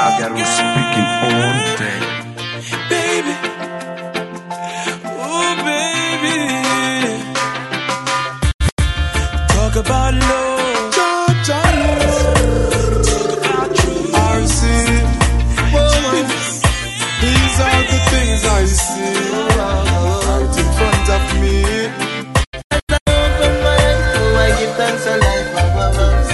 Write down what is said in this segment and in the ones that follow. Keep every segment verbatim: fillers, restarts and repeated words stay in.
Zagarou speaking all day. Baby, oh baby, talk about love, talk about truth. R C, woman, these are the things I see right in front of me. I give thanks a life above us.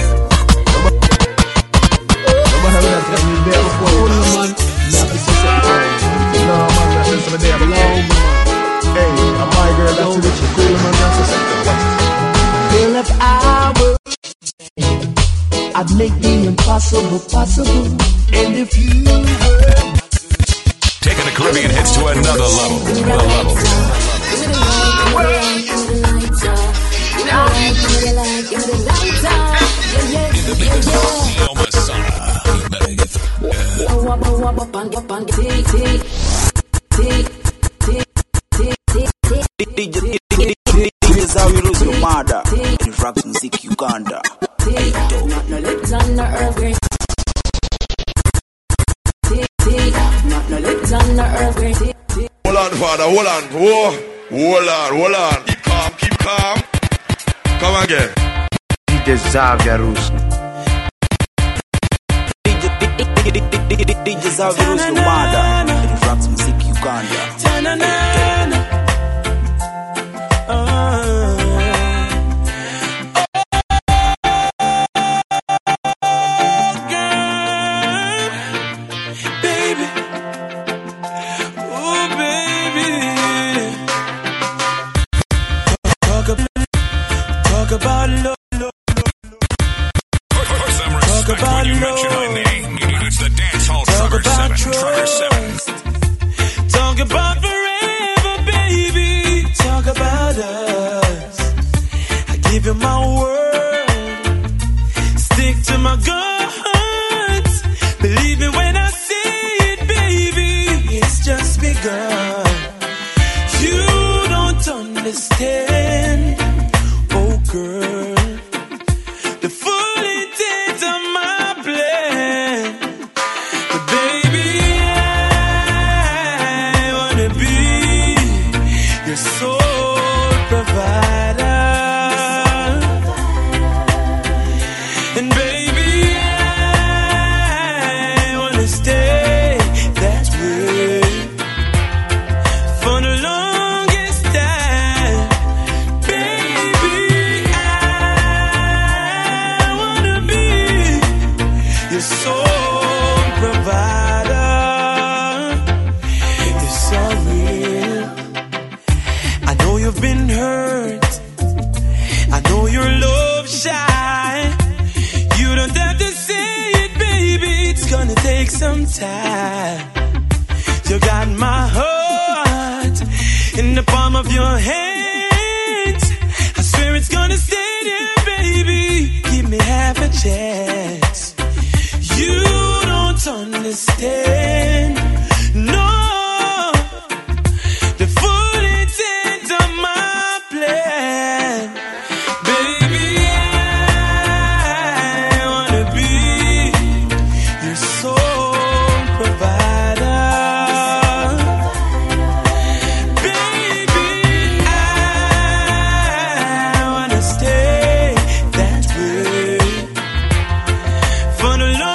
If I were, I'd make the impossible possible. And if you were taking the Caribbean hits to another level. Another level. This is how you lose your mother. In rap music Uganda. no lips on the Earl Grey. Not no lips on the Earl Grey. Hold on, father, hold on. Whoa. Hold on, hold on. Keep calm, keep calm. Come again. D J Zagarou. D J Zagarou, your mother. In rap music Uganda. About love, love, Put some respect Talk about when you love. mention my name. It's the Dance Hall Talk Trucker about seven. trust. Trucker seven. Talk about forever, baby. Talk about us. I give you my word. Stick to my guns. Believe me when I say it, baby. It's just begun. You don't understand. Oh girl, the full intent of my plan. But baby, I wanna be your sole provider. And baby, I wanna stay that way for the longest time. Sole provider, it's so real. I know you've been hurt. I know you're love shy. You don't have to say it, baby. It's gonna take some time. You got my heart in the palm of your hands. I swear it's gonna stay there, baby. Give me half a chance. You don't understand, no, the full intent of my plan. Baby, I wanna be your sole provider. Baby, I wanna stay that way for the long.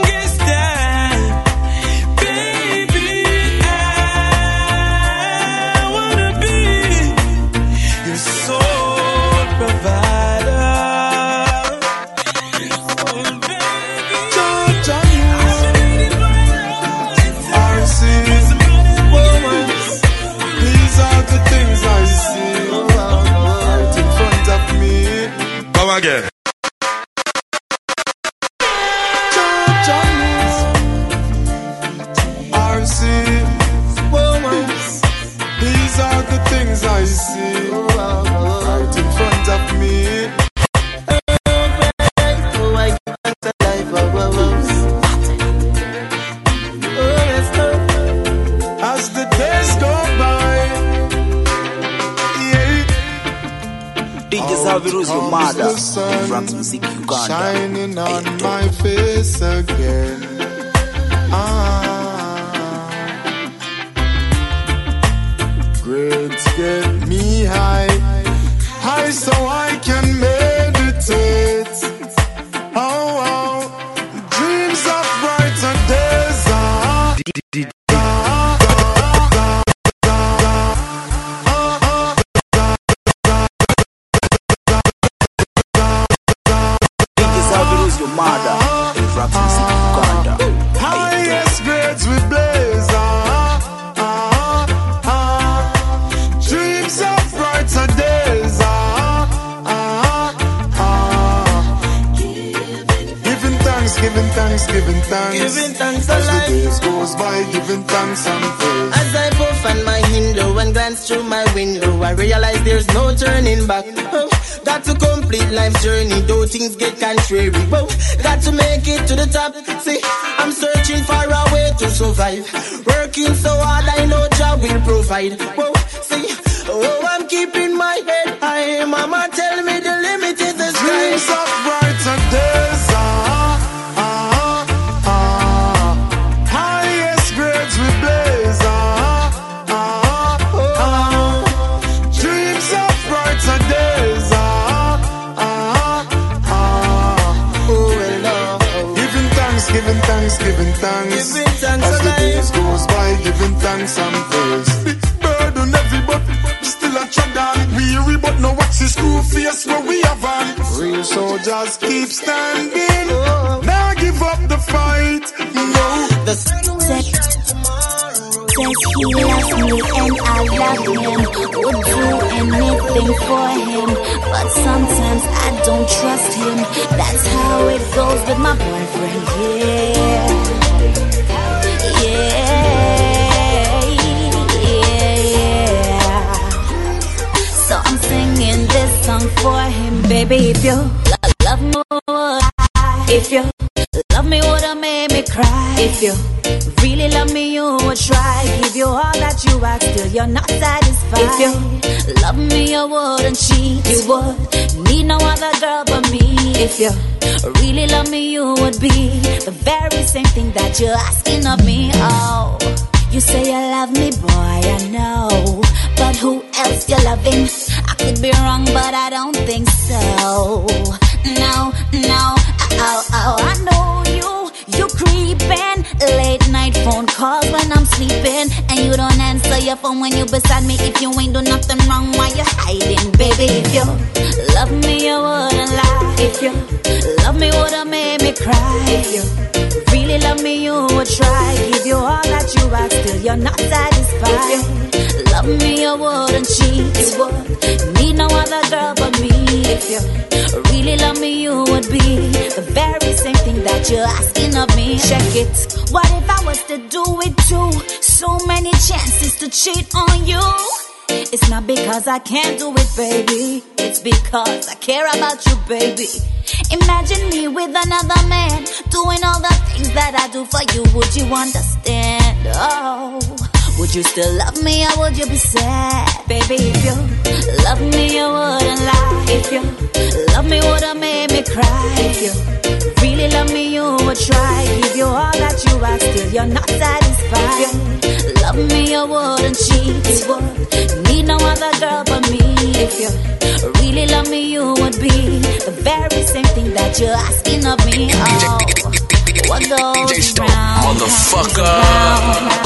Again. R C, woman, these are the things I see right in front of me. As the days go by, yeah. D J Zagarou, your mother. In rap music Uganda. Shining on my face again. Rock music, Uganda. Highest grades we blaze. Ah, ah, ah. Dreams of brighter days. Ah, ah, ah. Giving thanks, giving thanks, giving thanks. Giving thanks as alive. the days goes by, giving thanks and praise. As I puff on my window and glance through my window, I realize there's no turning back. Oh, got to complete life's journey, though things get contrary. Whoa, got to make it to the top. See, I'm searching for a way to survive. Working so hard, I know job will provide. Whoa, see, oh, I'm keeping my head high. Mama tell me the limit is the sky. Dreams of brighter days. Ah, ah, ah. Highest grades we blaze. Ah, ah, ah. Dreams of brighter days. Ah, ah, ah. Oh, well, oh. Giving thanks, giving thanks, giving thanks. Giving thanks as the alive. days goes by, giving thanks and praise. Big burden heavy, but still a tread on. Weary, but no watch the screw face where we have on. Real soldiers keep standing. Oh. Now give up the fight. No. The Says he loves me and I love him. Would do anything for him, but sometimes I don't trust him. That's how it goes with my boyfriend. Yeah, yeah, yeah. So I'm singing this song for him, baby. If you lo- love me, would I? If you love me, would have made me cry. If you really love me, you would try. Give you all that you ask, still you're not satisfied. If you love me, you wouldn't cheat. You would need no other girl but me. If you really love me, you would be the very same thing that you're asking of me. Oh, you say you love me, boy, I know, but who else you loving? I could be wrong, but I don't think so. No, no, oh, oh, I know you. You creeping, late night phone calls when I'm sleeping, and you don't answer your phone when you beside me. If you ain't do nothing wrong, why you hiding, baby? If you love me, you wouldn't lie. If you love me, would've made me cry. If you really love me, you would try. Give you all that you ask, still you're not satisfied. If you love me, you wouldn't cheat. You would need no other girl but me. If you really love me, you would be the very same thing that you're asking of me. Check it. What if I was to do it too? So many chances to cheat on you. It's not because I can't do it, baby. It's because I care about you, baby. Imagine me with another man doing all the things that I do for you. Would you understand? Oh, would you still love me or would you be sad? Baby, if you love me, you wouldn't lie. If you love me, would've made me cry. If you really love me, you would try. Give you all that you ask, still you're not satisfied. If you love me, you wouldn't cheat. You would need no other girl but me. If you really love me, you would be the very same thing that you're asking of me. Oh, what goes round, motherfucker. round, round.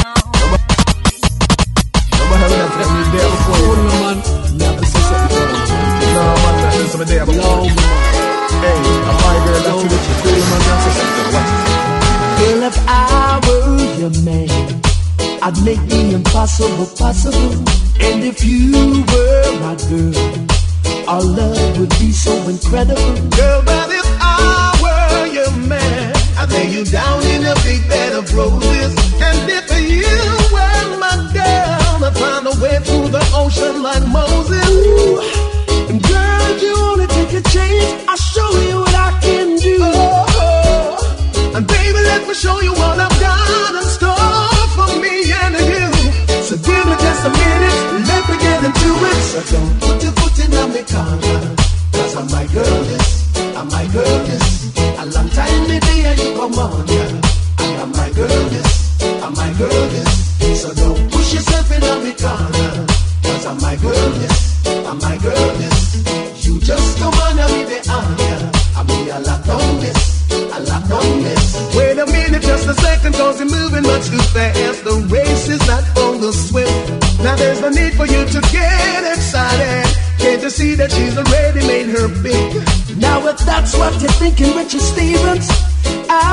Girl, if I were your man, I'd make the impossible possible. And if you were my girl, our love would be so incredible. Girl, but if I were your man, I'd lay you down in a big bed of roses. And if you were my girl, I'd find a way through the ocean like Moses. Ooh. And girl, if you wanna take a chance, I'll show you what I can do. Oh, oh. And baby, let me show you what I've got in store for me and you. So give me just a minute, let me get into it. So don't put your foot in my corner, cause I'm my girl, this, I'm my girl, this. A long time maybe you come on, yeah. I am my girl, this, I'm my girl, this. So don't push yourself in my corner, cause I'm my girl, this, I'm my girl, this. You just come on and be the honor. I'll be a lot on this, a lot on this. Wait a minute, just a second, cause you're moving much too fast. The race is not for the swift. Now there's no need for you to get excited. Can't you see that she's already made her big? Now if that's what you're thinking, Richard Stevens, I've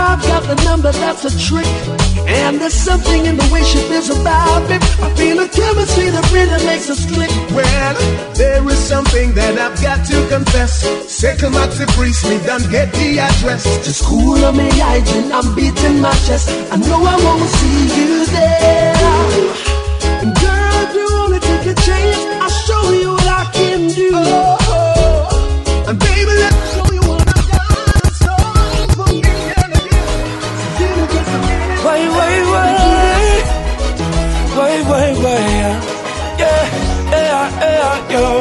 the number, that's a trick. And there's something in the way she feels about me. I feel a chemistry that really makes us click. Well, there is something that I've got to confess. Second Maxi Priest, me done get the address. Just cool on me hygiene, I'm beating my chest. I know I won't see you there. And girl, if you only take a chance, I'll show you what I can do. Oh, oh. And baby, let me show you what I've got in store for me and again. So give me just a minute. Wait, wait, wait. Wait, wait, wait. Yeah, yeah, yeah, yo.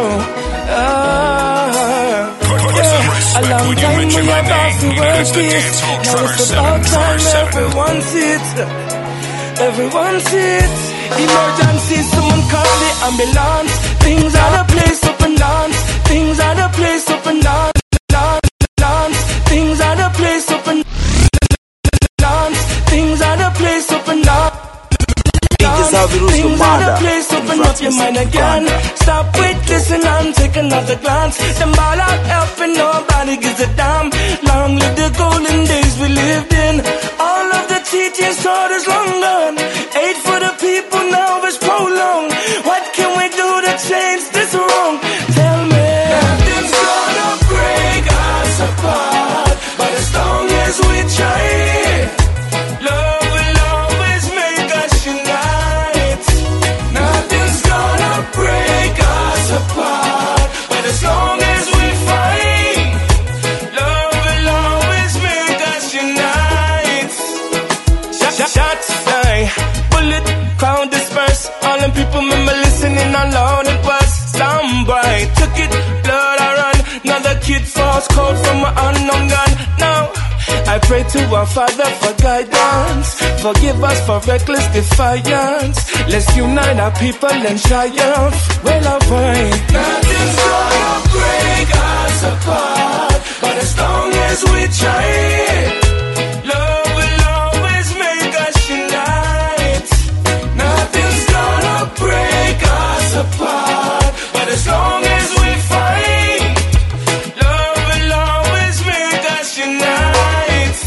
Ah. A long time we have lost the world peace. Now it's about time everyone sits. Everyone sits. Emergency, someone call the ambulance. Things are the place up and dance. Things are the place up and dance. Dance. Things are the place up and dance. Things are the place up and dance. Things are the place up and up your mind again. Stop, wait, listen and take another glance. Them ball out helping nobody gives a damn. Long live the golden days we lived in. All of the teaching taught us long gone. Aid for the people now is prolonged. What can we do to change this wrong? Tell me. Nothing's gonna break us apart, but as long as we try, love will always make us unite. Nothing's gonna break us apart, but as long as we fight, love will always make us unite. Shots fly, bullet crowd disperse. All them people remember listening alone. It was stand by, took it, blood I run. Another kid falls cold from an unknown gun. Now I pray to our Father for guidance. Forgive us for reckless defiance. Let's unite our people and triumph. Well, away. Nothing's gonna break us apart, but as long as we try, love will always make us unite. Nothing's gonna break us apart, but as long as we fight, love will always make us unite.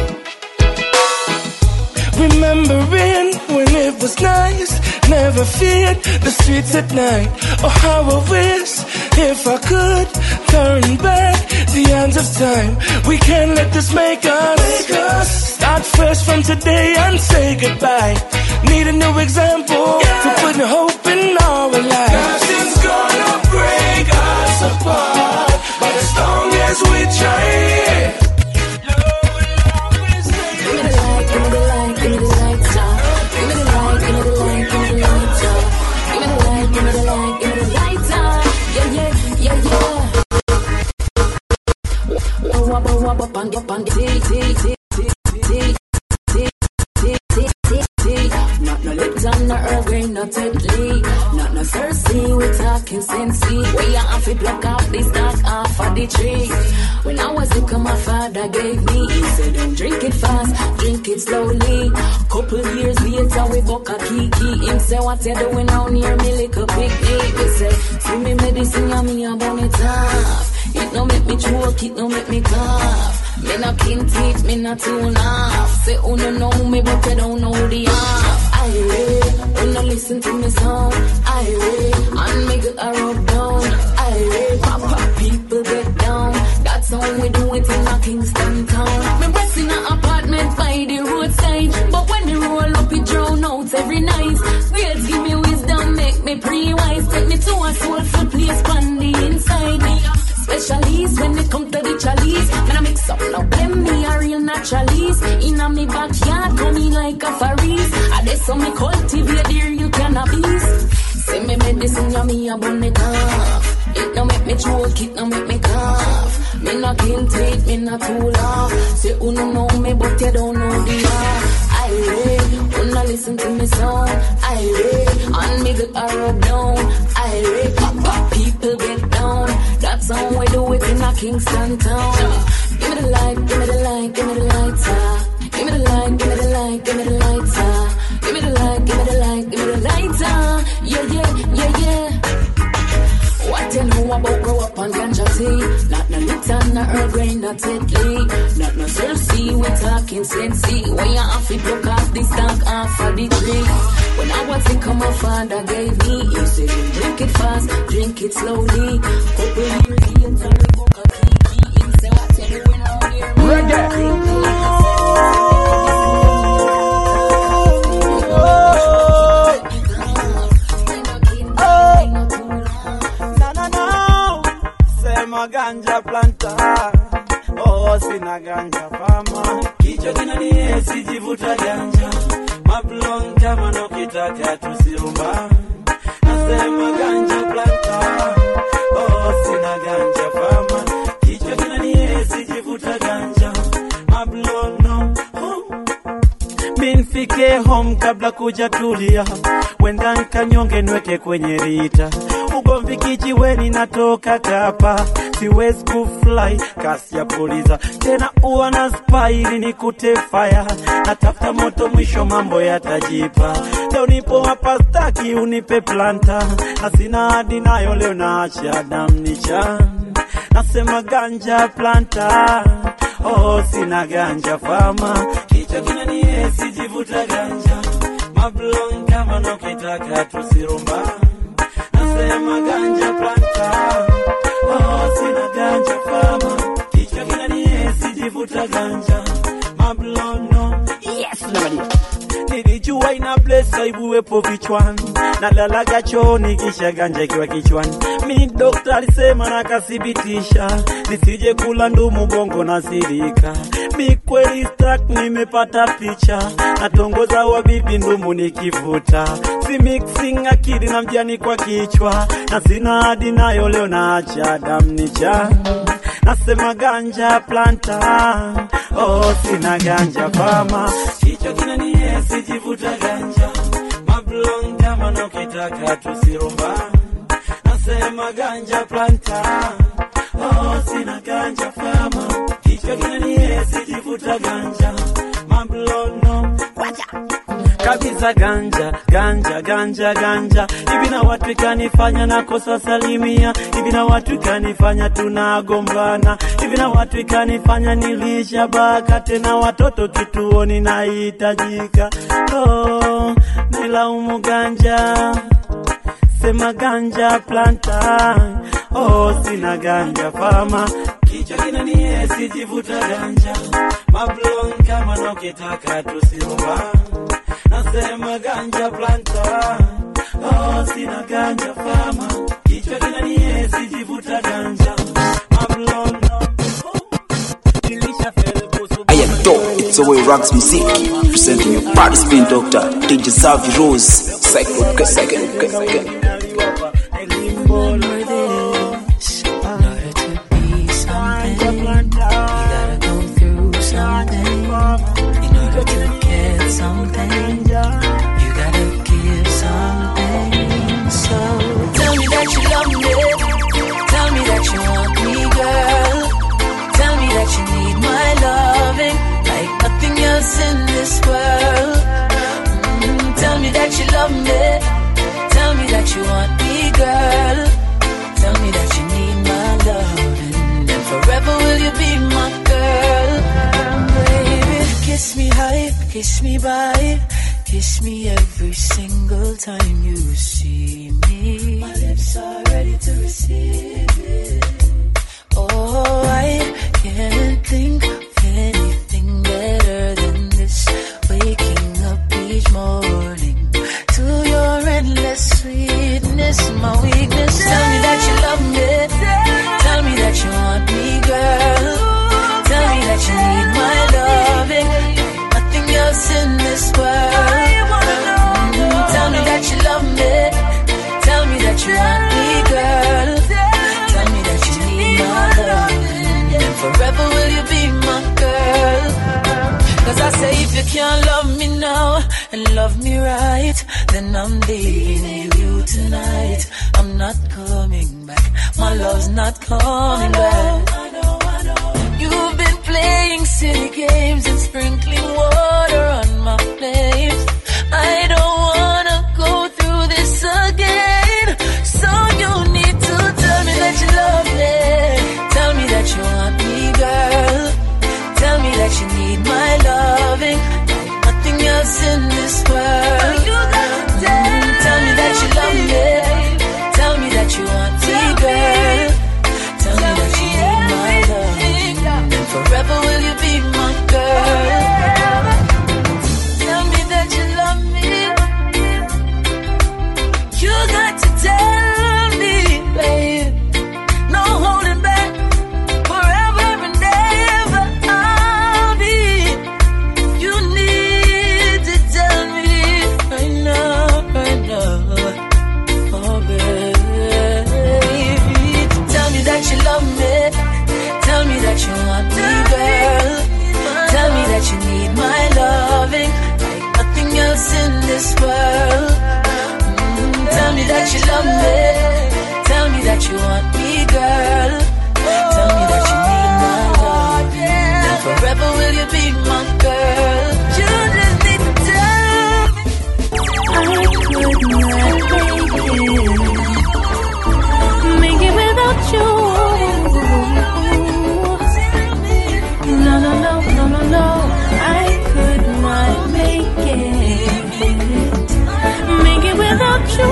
Remembering when it was nice, never feared the streets at night. Oh, how I wish if I could turn back the hands of time. We can't let this make us, make us start fresh from today and say goodbye. Need a new example, yeah, to put hope in our lives. Nothing's gonna break us apart, but as long as we try, love will always make us. Give me the light, give me the light, give me the light, give me the light, give me the light, give me the light, give me the light, give me the light, give me the light, yeah, yeah, yeah, yeah. Wop, wop, wop, wop, and up and tea, tea, tea, tea, tea, tea, tea, tea, tea. Not no Lipton, no Earl Grey, no Ted Lee. Not no Cersei, we talking Sensi. We are off, we pluck off the stock off of the tree. When I was sick, my father gave me. He said, don't drink it fast, drink it slowly. Couple years later, we buck a kiki. Him say, what you doing out near me, like a picnic? He say, see me medicine, and me a burn it off. It no make me choke, it no make me cough. Me no kin teeth, me no tune off. Say, oh no know me, but you don't know the half. I read, when I listen to me song, I read, and make it a rub down. I read, pop pop people get down. That's how we do it in a Kingston town. Me rest in an apartment by the roadside, but when the roll up, it drown out every night. Girls give me wisdom, make me pre-wise. Take me to a soulful place, on the inside. Specialist when it come to the chalice. When I mix up now, blame me a real naturalist. In a me backyard, coming like a faris. I dey so me cultivate the real cannabis. Say me medicine, ya me a burn it off. It no make me choke, it no make me cough. Me no kill teeth, me no too laugh. Say you no know me, but you don't know the half. I read, when I listen to me song. I read, and me get a rub down. I read, pop pop people get down. That's how we do it in a Kingston town. Give me the light, give me the light, give me the lighter. Give me the light, give me the light, give me the lighter. Give me the light, give me the light, give me the lighter. Yeah, yeah, yeah, yeah. What you know about grow up on ganja tea? Not no little Jamaican, not Earl Grey, not Italy. Not no Cersei, we talking sensei. When you have to pluck off the stalk off of the tree. When I was in come, my father gave me. He said, drink it fast, drink it slowly. Open your ears and we book a key. He said, I tell you when I'm here. Reggae. Ganja planta, oh sina ganja fama. Kichwa kinanie sijivuta ganja, mablon kama nokitaka tusirumba. Nasema ganja planta, oh sina ganja fama. Kichwa kinanie sijivuta ganja, mablon no. Minfike home kabla kuja tulia, wenda nkanyonge nweke kwenye rita. Ugomvi kijiweni natoka kapa, siwezi kufly kasi ya poliza. Tena uwa na spy ni kute fire, natafuta moto mwisho mambo yatajipa. Leo nipo hapa staki unipe planta, na sina hadi nayo leo naacha damnicha. Nasema ganja planta, oh sina ganja fama. Kichwa kinanie sijivuta ganja, mablon kama nokitaka tusirumba. Nasema ganja planta, oh sina ganja fama. Kichwa kinanie sijivuta ganja, mablon no. Yes, nobody. Nilijua ina blessa ibuwepo vichwani, na lalaga choni kisha ganja ikiwa kichwani. Mi dokta alisema na kasibitisha, nisije kula ndumu bongo na sirika. Mi kweli stack nimepata picha, natongoza wa bibi ndumu nikivuta. Si mixing akili na mjani kwa kichwa, na sina hadi nayo leo naacha damnicha. Nasema ganja planta, oh sina ganja fama. Kichwa kinanie sijivuta ganja, mablon kama nokitaka tusirumba. Nasema ganja planta, oh sina ganja fama. Kichwa kinanie sijivuta ganja, mablon no. Wacha kabisa ganja, ganja, ganja, ganja. Hivi na watu kanifanya na kosa salimia. Hivi na watu kanifanya tunagombana. Hivi na watu kanifanya nilisha baka. Tena watoto kituoni nahitajika. Oh, nilaumu ganja, sema ganja planta, oh sina ganja fama. Kichwa kinanie sijivuta ganja, mablon kama nokitaka tusirumba. Nasema ganja planta, oh sina ganja fama. Kichwa kinanie sijivuta ganja, mablon no. I am dope, it's the way Rocks Music, presenting your party spin doctor, D J Xavi Rose, Psycho, second, second. In this world, mm, tell me that you love me. Tell me that you want me, girl. Tell me that you need my love, and forever will you be my girl, baby. Kiss me high, kiss me by, kiss me every single time you see me. My lips are ready to receive it. Oh, I can't think of anything better than this. Waking up each morning to your endless sweetness, my weakness. Tell me that you love me. Tell me that you want me, girl. Tell me that you need my loving. Nothing else in this world. Mm, tell me that you love me. Tell me that you want me, girl. Tell me that you need my loving, and forever will you be my girl. Cause I say if you can't love me now and love me right, then I'm leaving you tonight. I'm not coming back, my love's not coming back. You've been playing silly games and sprinkling water on my flames. I don't wanna go through this again. So you need to tell me that you love me. Tell me that you want this world. Mm, tell me that you love me. Tell me that you want me, girl. Tell me that you need my love. And forever will you be my girl. You just need to tell me. I could not make it without you. No, no, no, no, no, no. I could not make it. Make it without you.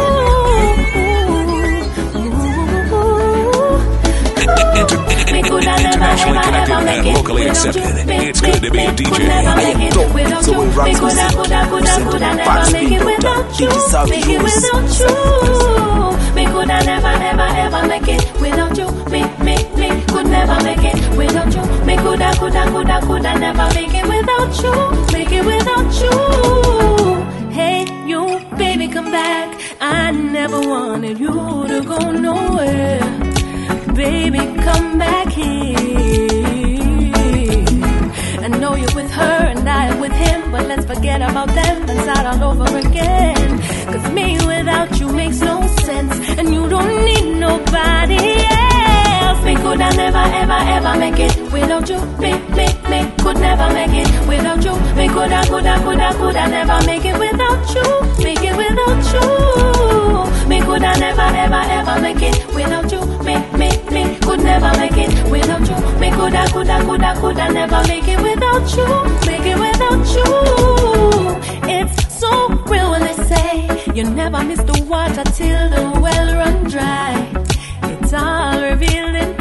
Internationally connected and locally accepted. It's good to be a D J. I am dope, so we rock music. Presenting Participant Doctor, D J Savvy Rose. Me could I never, ever, ever make it without you. Me, me, me could never make it without you. Me coulda, coulda, coulda, coulda never make it without you. Make it without you. Hey, you, baby, come back. I never wanted you to go nowhere. Baby, come back here. I know you're with her and I with him, but let's forget about them and start all over again. Cause me without you makes no sense, and you don't need nobody else. Me could I never, ever, ever make it without you. Me, me, me could never make it without you. Me could I, could I, could I, could I never make it without you. Make it without you. Me could I never, ever, ever make it without you. Me, me, me could never make it without you. Me could I, could I, could I, could I never make it without you. Make it without you. It's so real when they say you never miss the water till the well run dry. It's all revealed in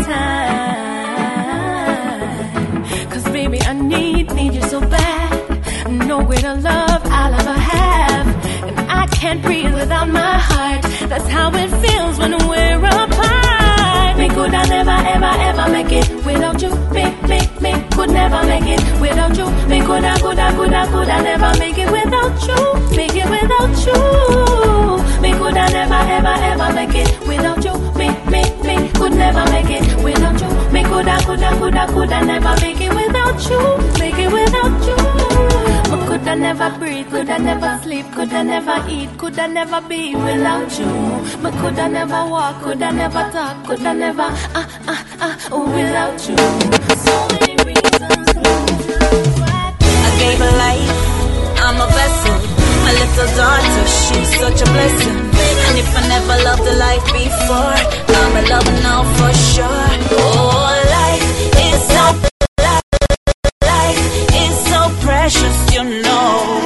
time. Cause baby, I need, need you so bad. No greater love I'll ever have. And I can't breathe without my heart. That's how it feels when we're apart. Me could I never, ever, ever make it without you. Me, me, me could never make it without you. Me could I, could I, could I, could I never make it without you. Make it without you. Me could I never, ever, ever make it without you. Me, me, me could never make it without you. Me could I, could I, could I, could I never make it without you. Make it without you. Me could I never breathe, could I never sleep, could I never eat, could I never be without you. Me could I never walk, could I never talk, could I never ah ah ah oh, without you. So many reasons. I gave her life, I'm a vessel. My little daughter, she's such a blessing. And if I never loved a life before, I'm in love now for sure. Oh, life is so, life is so precious, you know.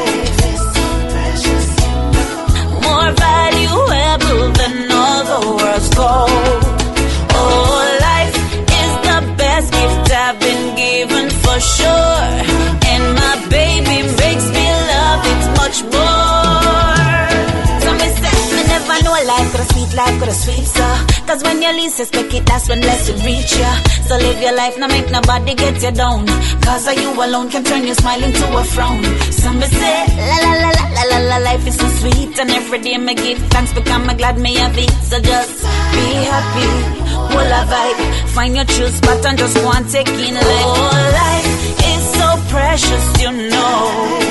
More valuable than all the world's gold. Oh, life is the best gift I've been given for sure. And my baby makes me love it much more. So me say, me never know life could a sweet life could a sweet so. Cause when you least expect it, that's when blessing reach ya. So live your life, now make nobody get you down. Cause you alone can turn your smile into a frown. Some me say, la la la la la la la, life is so sweet. And every day me give thanks because I'm glad me have it. So just be happy, full of vibe. Find your true spot and just go and take in life. Oh, life is so precious, you know.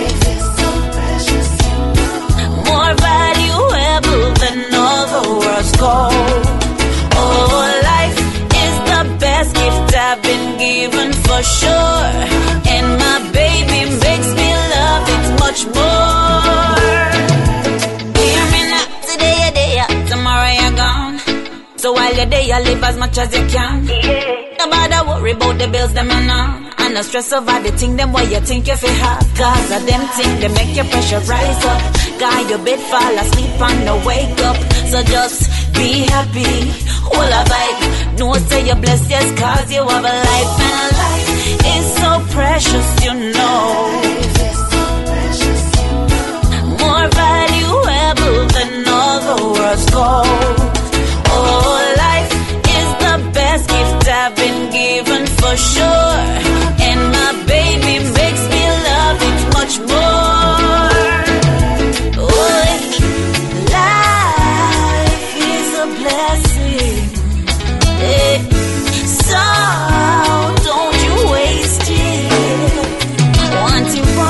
More valuable than all the world's gold. Oh, life is the best gift I've been given for sure. And my baby makes me love it much more. Hear me now, today you're there, tomorrow you're gone. So while you're there, you live as much as you can. No bother worry about the bills, them and all. And no stress over the thing, them what you think you fi have. Cause of them things, they make your pressure rise up. Guy, your bed fall asleep and no wake up. So just be happy, all a vibe. No say you're blessed, yes, cause you have a life. And life is so precious, you know. More valuable than all the world's gold. Oh, life is the best gift I've been given for sure. And my baby makes me love it much more. Oh, life is a blessing. Eh, so don't you waste it. Want it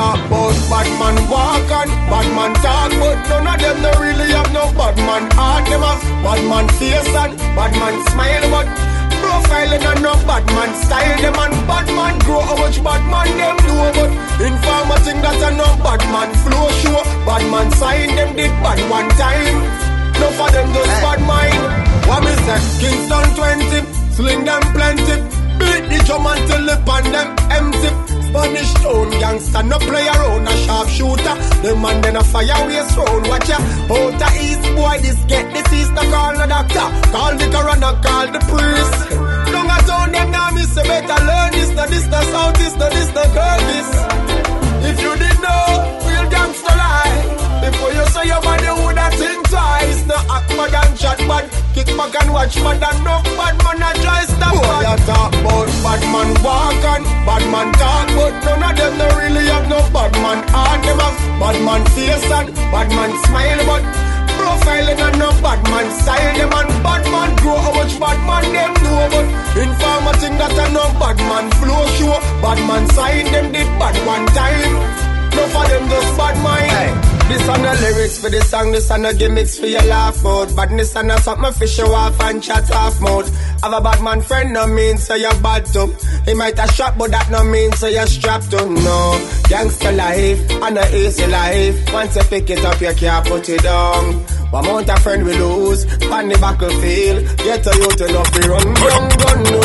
talk about bad man walk and bad man talk, but none of them no really have no bad man heart. Them have bad man face and bad man smile, but profiling and no bad man style. Them and bad man grow how much bad man them do, but informer think that a no bad man flow show. Bad man sign them did bad one time. No for them just bad mind. What me say? Kingston twenty, sling them plenty. Beat the drum until the pan them empty. Spanish town gangster, no play around, a sharpshooter. The man then a fire waste round. Watch ya, out the east boy, this get disease. No call the doctor, call the coroner, call the priest. Don't a town them now, me say better learn this. No this, no south, this, no this, no girl this. If you didn't know, real gangster lie. Before you say your body woulda think twice. No act bad and chat bad, kick back and watch bad and no bad man a try stop bad. Boy, you talk about bad man walk and bad man talk, but none of them no really have no bad man heart. Them have bad man face and bad man smile, but profiling and no bad man style. Them and bad man grow how much bad man them know, but informer think that a no bad man flow show. Bad man sign them did bad one time. No for them just bad mind. Hey. This on the lyrics for the song, this on the gimmicks for your laugh out. Badness and a something for show off and chat off mode. Have a bad man friend, no mean so you're bad too. He might have shot, but that no mean so you're strapped to. No, gangster life, and a easy life. Once you pick it up, you can't put it down. One amount of friend we lose, on the battlefield. Get a youth enough to run, run, run, no.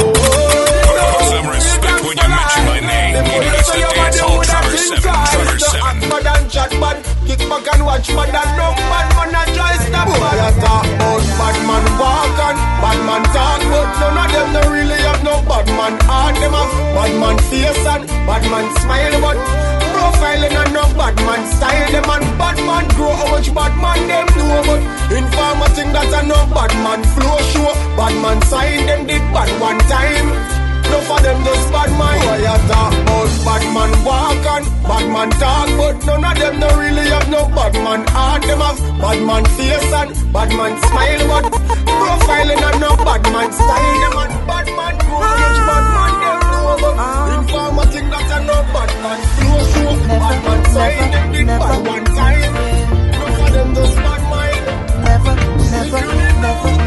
Put some respect when you mention my name. It's the dance hall, Trevor seven, Trevor seven. Bad and chat bad, kick back and watch bad and no bad man a try stop bad. You talk about bad man walk and bad man talk, but none of them no really have no bad man heart. Them have bad man face and bad man smile, but profiling and no bad man style. Them and bad man grow how much bad man them know, but informer think that a no bad man flow show. Bad man sign them did bad one time. No for them just bad mind. Boy, you talk about bad man walk and bad man talk, but none of them no really have no bad man heart. Them have bad man face and bad man smile, but profiling and no bad man style. Them and bad man grow which bad man them know, but informer think that a no bad man flow show. Bad man sign them did bad one time. No for them just bad mind. Never, never, never.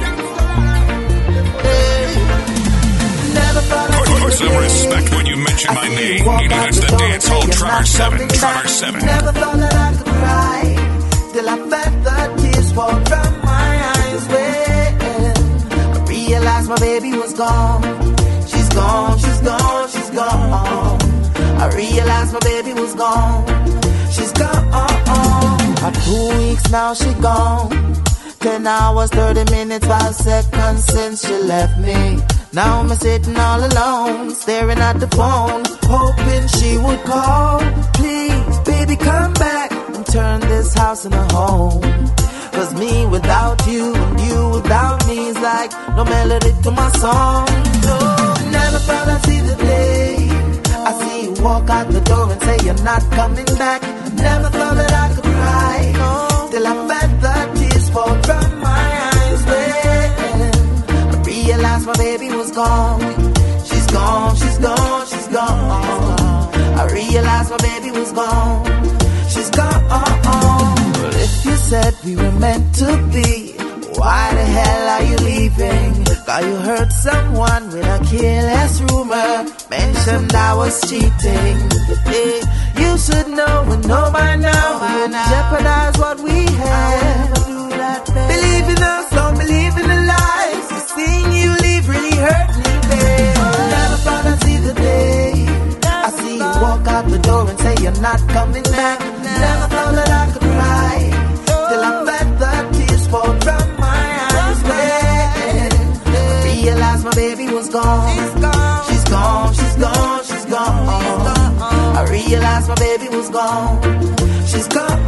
Put some respect when you mention my name. You know it's the dance hall, Trevor seven, Trevor seven. Never thought that I could cry till I felt the tears fall from my eyes. When I realized my baby was gone, she's gone, she's gone, she's gone. I realized my baby was gone, she's gone. For two weeks now she gone. Ten hours, thirty minutes, five seconds since she left me. Now I'm sitting all alone, staring at the phone, hoping she would call. Please, baby, come back and turn this house into a home. Cause me without you and you without me is like no melody to my song. No, never thought I'd see the day I see you walk out the door and say you're not coming back. Never thought that I could cry, no, till I felt the tears fall from my eyes. When I realized my baby was gone, she's gone, she's gone, she's gone. I realized my baby was gone, she's gone. Well, if you said we were meant to be, why the hell are you leaving? Cause you heard someone with a careless rumor mentioned I was cheating. Yeah, you should know and know by now we wouldn't jeopardize what we had. Believe in us, don't believe in the lies. Seeing you leave really hurt me, babe. Never thought I'd see the day I see you walk out the door and say you're not coming back. Never thought that I could cry till I felt the tears fall from my eyes. When I realized my baby was gone, she's gone, she's gone, she's gone, she's gone. I realized my baby was gone, she's gone.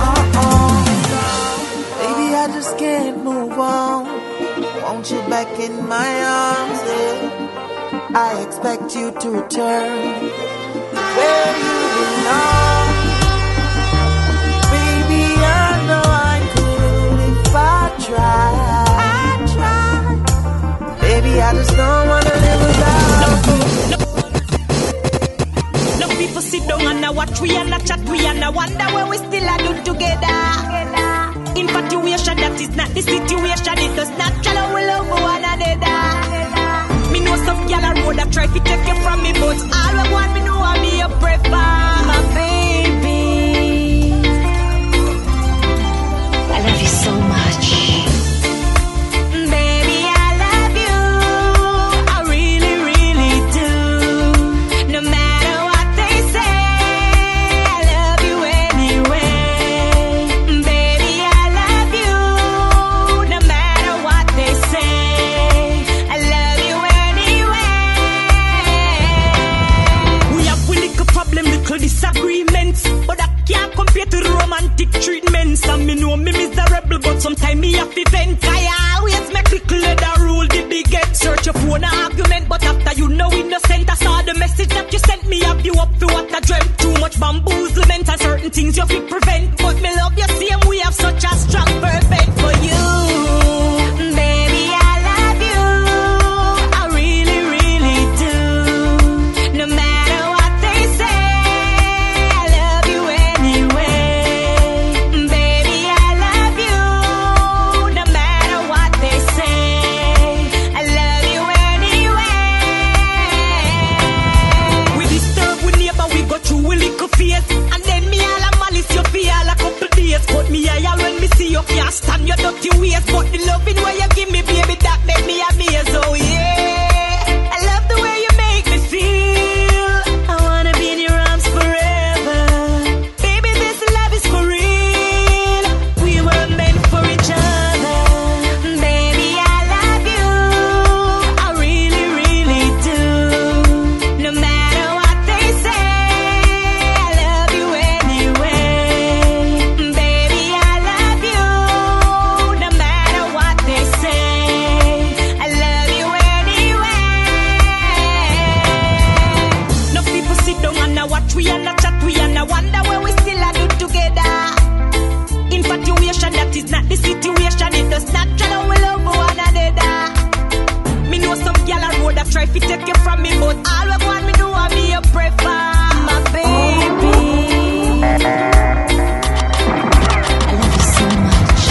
Baby, I just can't move on. Want you back in my arms, yeah. I expect you to return where you belong. Baby, I know I could if I tried. I tried. Baby, I just don't wanna live without you. No, no. No people sit down and I watch we and I chat, we and I wonder where we still are do together. Infatuation, that is not the situation. It does not tell how we love one another. Me know some gal a road that try to take you from me, but all I want me know I be a prefer. My baby, I love you so much. Baby, I love you. I really, really do. No matter what they say, I love you anyway. Baby, I love you. No matter what they say, I love you anyway. We have we little problem, little disagreements, but I can't compare to the romantic treatments. And me know me miserable, but sometimes me have to vent. I always make little leather rule the big head. Search your phone argument, but after you know innocent, I saw the message that you sent me. Have you up to what I dreamt? Too much bamboozlement and certain things you fit prevent. But me love you same, we have such a strong perfect for you. Baby, I love you. I really, really do. No matter what they say, I love you anyway. Baby, I love you. No matter what they say, I love you anyway. We disturb with neighbor, we go through a little phase, and then me all a malice you feel a couple days. But me higher when me see you can't stand your dirty ways. But the loving way you give me, baby, that make me amazed. Oh yeah, I love the way you make me feel. I wanna be in your arms forever. Baby, this love is for real. We were meant for each other. Baby, I love you. I really, really do. No matter what they say, I love you anyway. Baby, I love you. No matter what they say, I love you anyway. No people sit down and I watch we and I chat, we and I wonder where we still are do together. Infatuation, that is not the situation. It does not tell how we love one another. Me know some gal a road that try to take you from me, but all I want me know I be a prefer. My baby, I love you so much.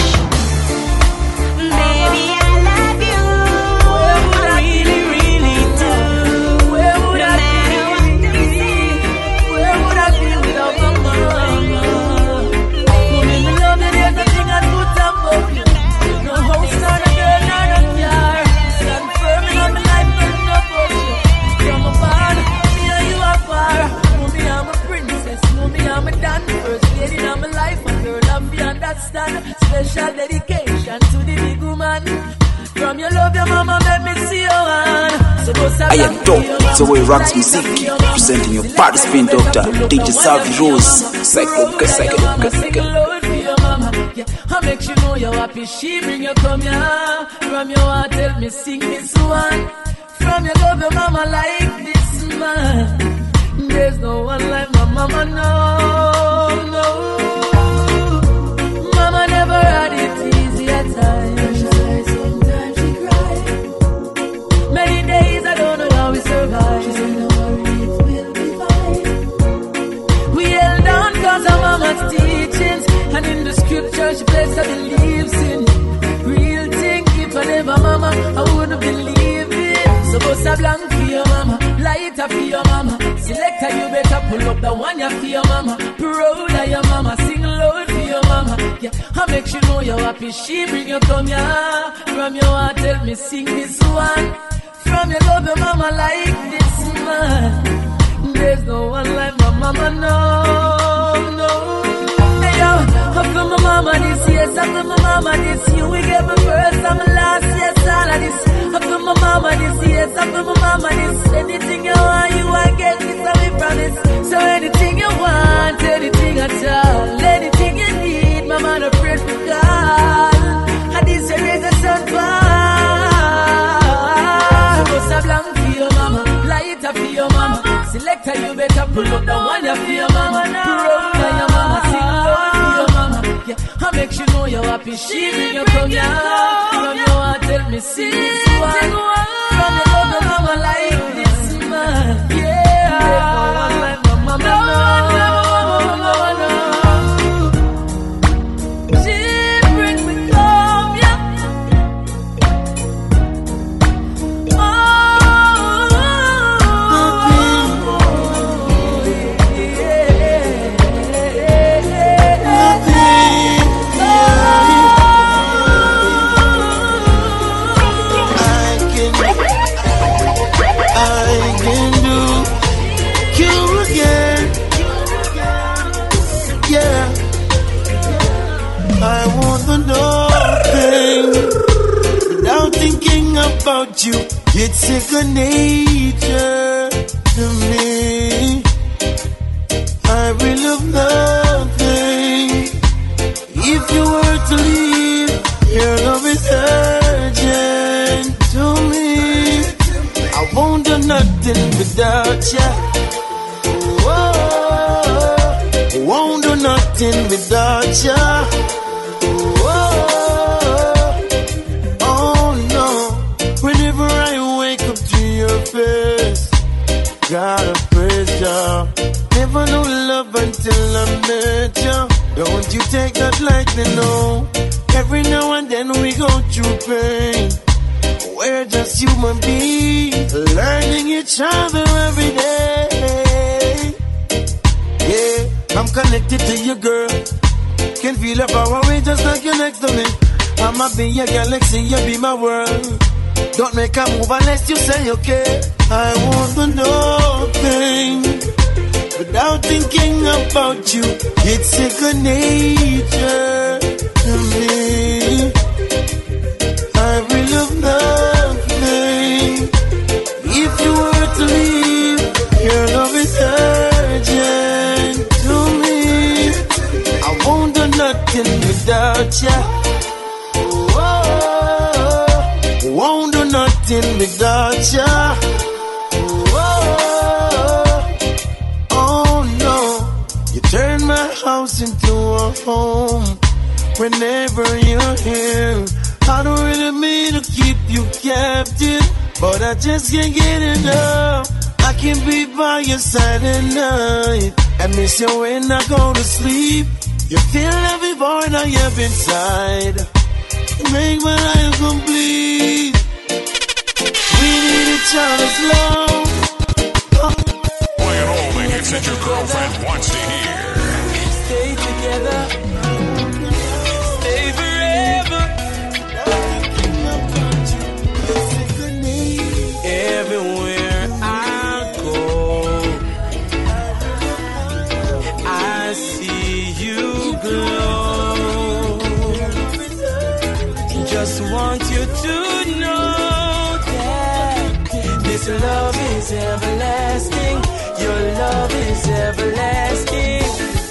Baby, I love you. I really, really do. No matter what they say, Where would I be without my mama? Only me love you, there's nothing I do to about you. No house, not a girl, not a car. Stand firm in my life, nothing about you. From a barn, me and you are far. Know me, I'm a princess. Know me, I'm a dan. First lady in my life, a girl, I'm be understand. Special dedication to the big woman. From your love, your mama made me see your hand. So go I am dope, it's the way rocks music. Presenting your participant doctor, D J Savvy Rose. Psycho, psycho, mama, sing psycho. a load for your mama. Yeah, I make you know you're happy. She bring you come here. From your heart, tell me sing this one. From your love, your mama like this man. There's no one like my mama, no, no. Mama never had it easy at times. She cried, sometimes she cried. Many days I don't know how we survive. She said, no worry, it will be fine. We held on cause of mama's teachings, and in the scripture she placed her beliefs in. Real thing, if I never mama, I wouldn't believe it. So bust a blank for your mama, light up for your mama. Selector, you better pull up the one you for your mama. Proud of your mama, sing loud for your mama. Yeah, I make you know you're happy. She bring you come here. From your heart, tell me sing this one. From your love, your mama like this man. There's no one like my mama, no, no. Hey yo, how come my mama this year? How come my mama this year? We get my first and my last, yes, all of this. How come my mama this year? How come my mama this? Anything you want, you want, get this, I promise. So anything you want, anything at all, anything you need, my mama pray for God. And this is a son far. So go blank for your mama, light up for your mama. Selector, you better pull up the one you for your mama. Proud of your mama, sing loud for your mama. Yeah, I make you know you're happy. She bring you come here. From your heart, tell me sing this one. From your love, your mama like this man. Yeah, there's no one like my mama, no, no, no, no. want the nothing without thinking about you. It's second nature to me. I will love nothing. If you were to leave, your love is urgent to me. I won't do nothing without you. Whoa, won't do nothing without you. Whoa, oh no. Whenever I wake up to your face, gotta praise you. Never knew love until I met you. Don't you take that lightly, no. Every now and then we go through pain. We're just human beings, learning each other every day. Yeah, I'm connected to you, girl. Can feel the power way just like you're next to me. I'ma be your galaxy, you be my world. Don't make a move unless you say okay. I want the nothing without thinking about you. It's second nature to me. I will love nothing. If you were to leave, your love is urgent to me. I won't do nothing without you. Whoa, won't do nothing without you. Turn my house into a home whenever you're here. I don't really mean to keep you captive, but I just can't get enough. I can be by your side at night and miss you when I go to sleep. You feel every void I have inside. You make my life complete. We need each other's love. Playing all the hits that your girlfriend wants to hear. Stay together, stay forever. Everywhere I go, I see you glow. Just want you to know that this love is everlasting. Your love is everlasting.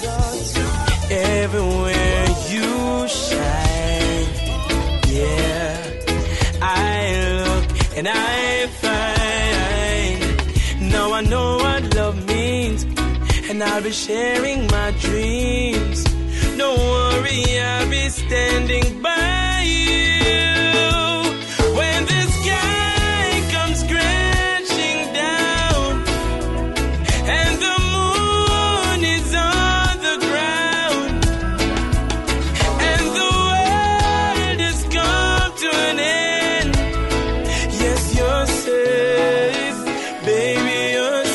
Everywhere you shine, yeah, I look and I find. Now I know what love means, and I'll be sharing my dreams. Don't worry, I'll be standing by you. When the sky comes crashing down, and the moon is on the ground, and the world has come to an end. Yes, you're safe, baby, you're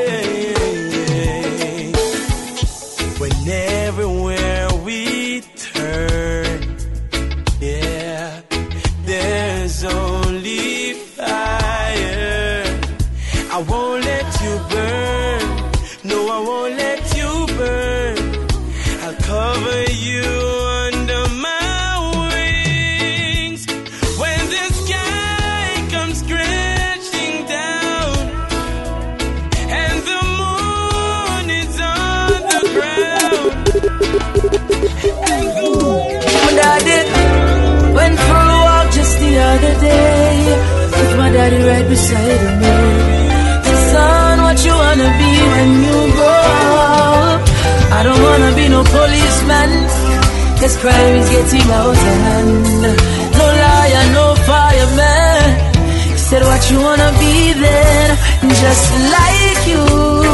safe. When everywhere we turn, yeah, there's only fire. I won't let you burn. No, I won't let you burn. I'll cover you under my wings. When the sky comes crashing down, and the moon is on the ground, and the My daddy went for a walk just the other day with my daddy right beside me. Son, what you wanna be when you grow up? I don't wanna be no policeman, cause crime is getting out of hand. No liar, no fireman. He said what you wanna be then, just like you.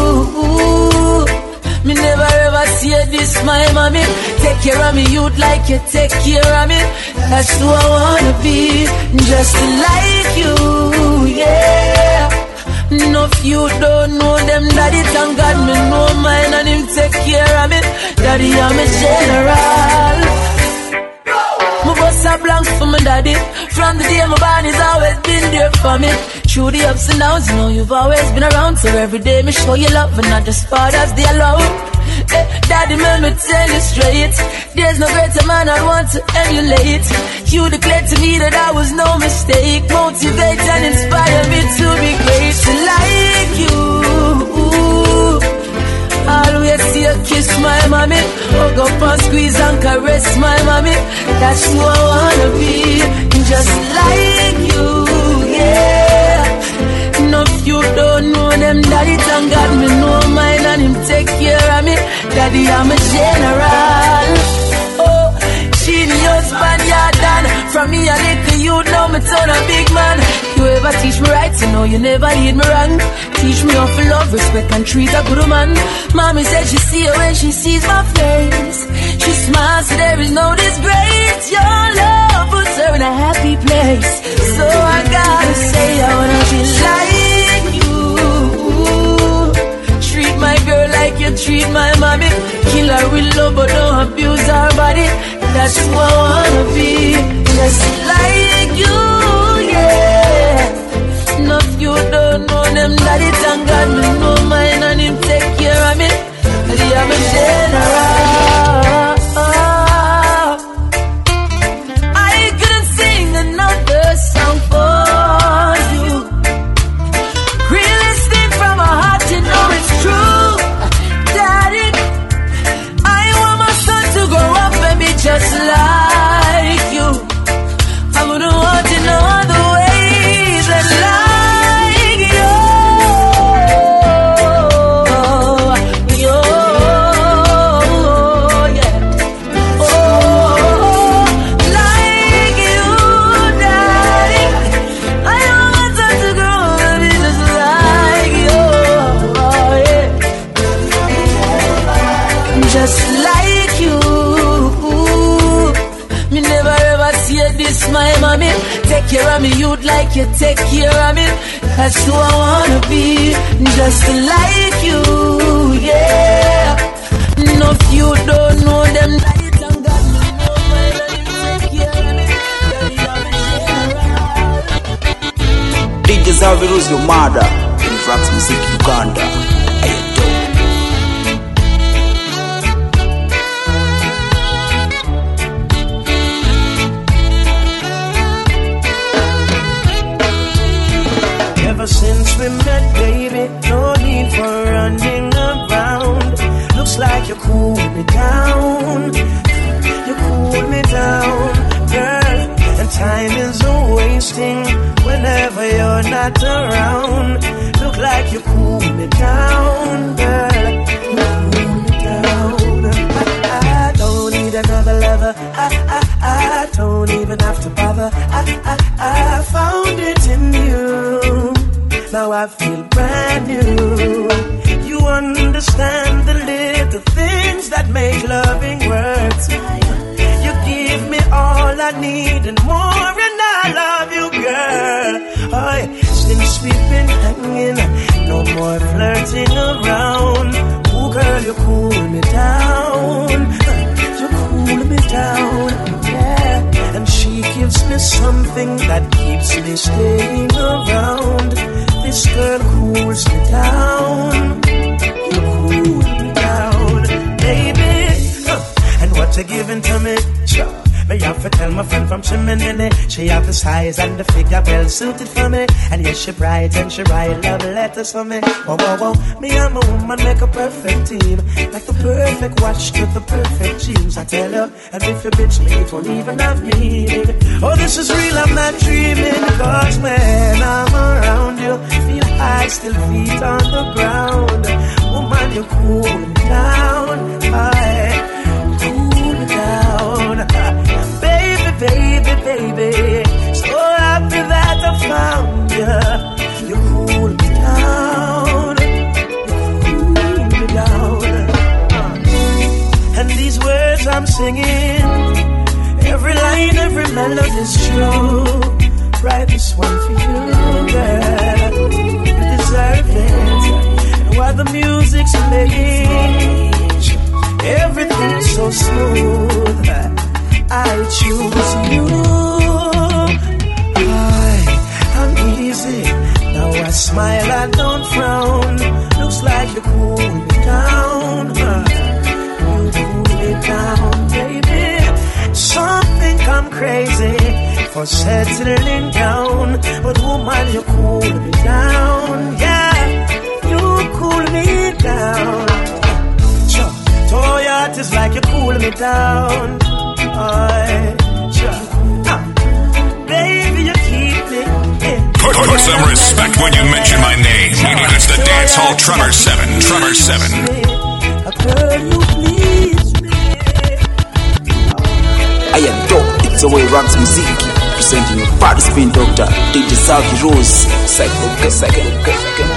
Me never ever see this, my mommy. Take care of me, you'd like you take care of me. That's who I wanna be, just like you, yeah. No, if you don't know them, daddy, thank God me know mine and him take care of me. Daddy, I'm a general. My boss a blank for my daddy. From the day my bond, he's always been there for me. Through the ups and downs, you know you've always been around. So every day me show you love and not just part of the alone. Hey, daddy, let me tell you straight. There's no greater man I want to emulate. You declared to me that I was no mistake. Motivate and inspire me to be great. To like you, always see you kiss my mommy. Hug up and squeeze and caress my mommy. That's who I wanna be, just like you, yeah. No, if you don't know them, daddy thank God me know mine and him take care of me. Daddy, I'm a general. Oh, genius Spaniard done. From me a little you know me turn a big man. You ever teach me right, you know you never lead me wrong. Teach me how to love, respect and treat a good man. Mommy said she see her when she sees my face. She smiles so there is no disgrace. Your love puts her in a happy place. So I gotta say I wanna be like you. Treat my girl like you treat my mommy. Kill her with love but don't abuse her body. That's who I wanna be, just like you, yeah. No, if you don't know them, daddy thank God me know mine and him take care of me. Daddy, I'm a general. I couldn't sing another song for you. Really sing from my heart, you know it's true. Daddy, I want my son to grow up and be just like you. I wouldn't want it no other way than like you. Yo, yeah. Oh, like you, daddy. I want my son to grow up and be just like you. Oh, yeah. Just like you. Me never ever see this, my mommy. Take care of me, you'd like you take care of me. That's who I wanna be, just like you, yeah. No, if you don't know them, daddy thank God me know my daddy take care of me. Daddy, I'm a general. D J Zaviru's your mother in Rags Music Uganda. Ever since we met, baby, no need for running around. Looks like you cool me down. You cool me down, girl. And time is a wasting whenever you're not around. Look like you cool me down, girl. You cool me down. I, I don't need another lover. I, I, I don't even have to bother. I, I, I found it in you. Now I feel brand new. You understand the little things that make loving work. You give me all I need and more, and I love you, girl. Oh, since we've been hanging, no more flirting around. Oh, girl, you cool me down. You cool me down, yeah. And she gives me something that keeps me staying around. This girl cools me down. You cool me down, baby. Huh. And what you giving to me? Sure. Me have to tell my friend from Chimney. She have the size and the figure well suited for me. And yes, she bright and she write love letters for me. Whoa, whoa, whoa. Me and my woman make a perfect team. Like the perfect watch to the perfect jeans. I tell her, and if you bitch me, it won't even have meaning. Oh, this is real, I'm not dreaming. Cause when I'm around you, feel high, still feet on the ground. Woman, you cool me down. I cool me down. Baby, baby, baby, so happy that I found you. You cool me down. You cool me down. And these words I'm singing, every line, every melody's true. Write this one for you, girl. You deserve it. And while the music's playing, everything's so smooth, I choose you. I, I'm easy. Now I smile, I don't frown. Looks like you cool me down. You cool me down, baby. for settling down. But woman, you cool me down. Yeah, you cool me down. Sure, Toya, it's like you cool me down. Aye, sure. Ah, baby, you keep me. Yeah. Put, put some respect when you mention my name. It's the Dance Hall Tremor seven. Tremor seven. A girl, you please me. I am dope. It's the way Rags Music presenting your body spin doctor D J Savvy Rose. Second, second, second.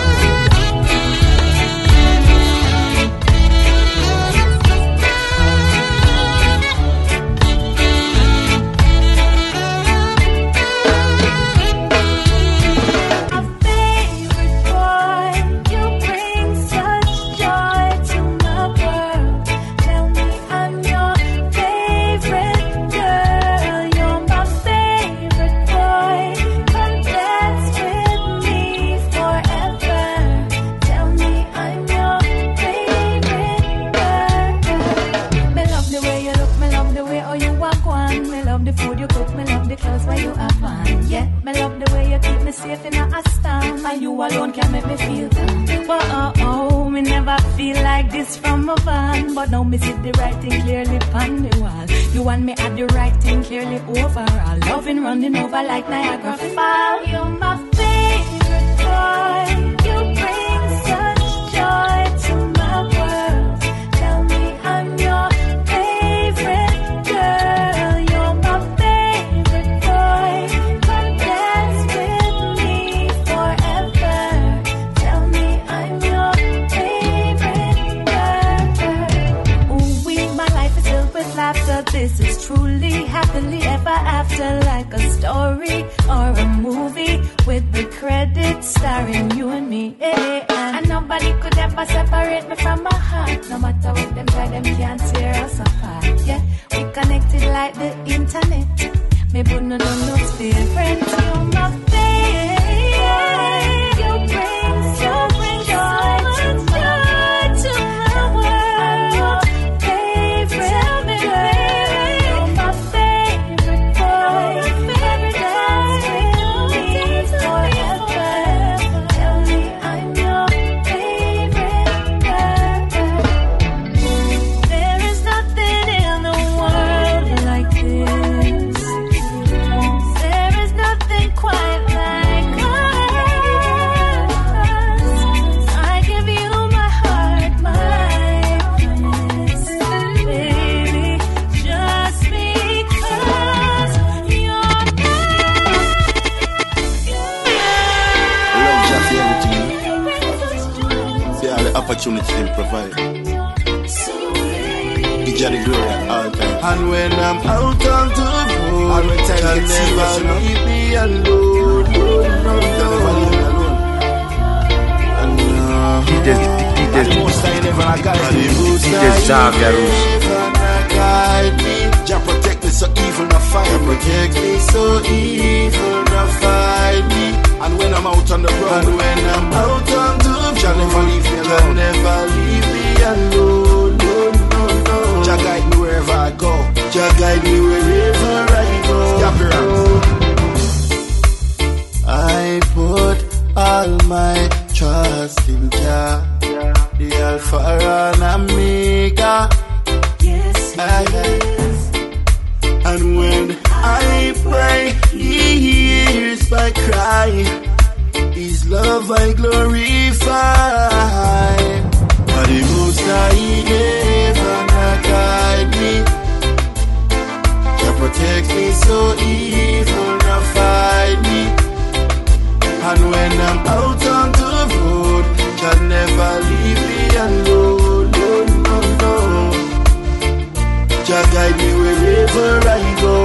Like Niagara Falls, you're my favorite boy. You bring such joy to my world. Tell me I'm your favorite girl. You're my favorite boy. Come dance with me forever. Tell me I'm your favorite girl. Ooh, we, my life is filled with laughter. This is truly happily ever after, like a story or a movie with the credits starring you and me. Yeah. And nobody could ever separate me from my heart. No matter what them try, them can't tear us apart. Yeah, we connected like the internet. Me put no no no favorite. You're my favorite. You bring so much joy to my world. Favorite girl. Opportunity to provide. Give you the glory at all times. And when I'm out on the road, I'll never leave me alone. No, no, no. And uh, D J, D J, D J Savvy Rose. Jah protect me so evil not fight me. Protect me so evil not fight me. And when I'm out on the road, and when I'm out on the road, Jah never leave me alone. Jah never leave me alone. No, no, no. Jah guide me wherever I go. Jah guide me wherever I go. Stop your hands. I put all my trust in Jah, the Alpha and Omega. Yes, yes. And when I pray, He hears my cry. His love I glorify. But the Most High never guide me. Jah protect me so evil not fight me. And when I'm out on the road, Jah never leave me alone. No, no, no. Jah guide me wherever I go.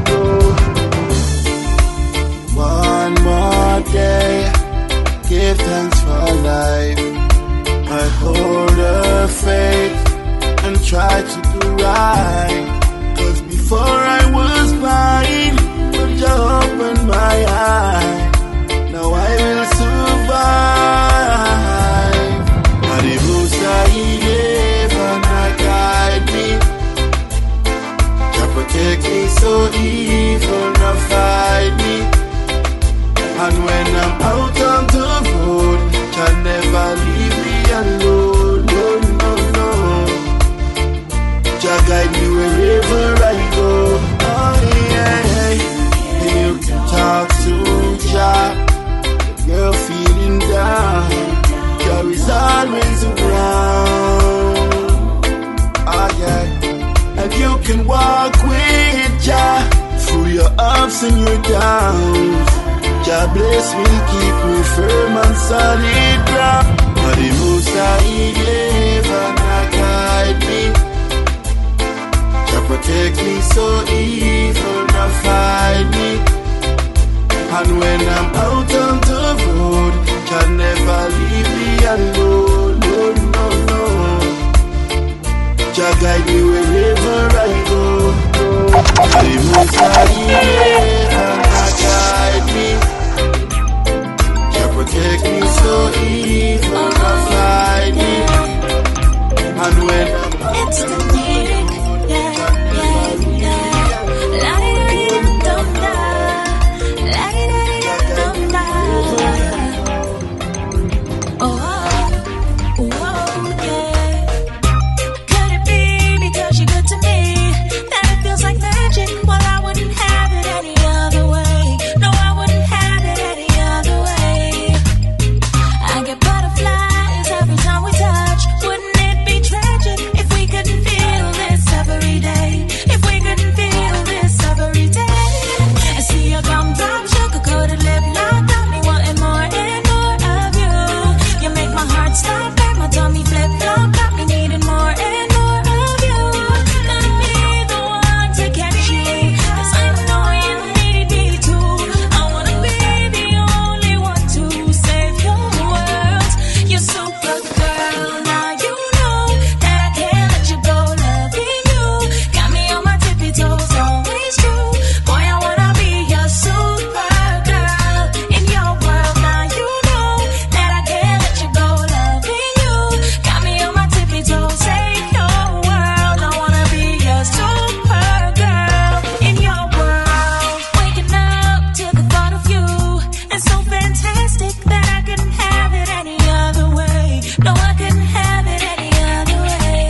One more day, give thanks for life. I hold the faith and try to do right. Cause before I was blind, but Jah opened my eye. Now I will survive. And the Most High never not guide me. Jah protect me so evil not fight. can walk with Jah through your ups and your downs. Jah bless me, keep me firm and solid ground. But the most High ever guide me. Jah protect me so evil not find me. And when I'm out on the road, Jah never leave me alone. No, no, no. Jah guide me wherever I go. The most High ever guide me. Jah protect me so evil not find me. And when I'm it's the music, yeah, yeah, yeah. La di da di dum da, la di da di dum da. Oh, oh, yeah. Could it be because you're good to me that it feels like magic? Well, I wouldn't have it any other way. No, I wouldn't have it any other way. I get butterflies every time we touch. Wouldn't it be tragic if we couldn't feel this every day? If we couldn't feel this every day? I see your gumdrop, sugar-coated lip lock, got me wanting more and more of you. You make my heart stop, make my tummy flip-flop, got me needing more and more of you. Gonna be the one to catch you, 'cause I know you need me too. I wanna be the only one to save your world. You're super girl, now you know that I can't let you go. Loving you, got me on my tippy toes, always true. Boy, I wanna be your super girl in your world. Now you know that I can't let you go. Loving you, got me on my tippy toes, save your world. I wanna be your super girl in your world. Waking up to the thought of you, it's so fantastic that I couldn't have it any other way. No, I couldn't have it any other way.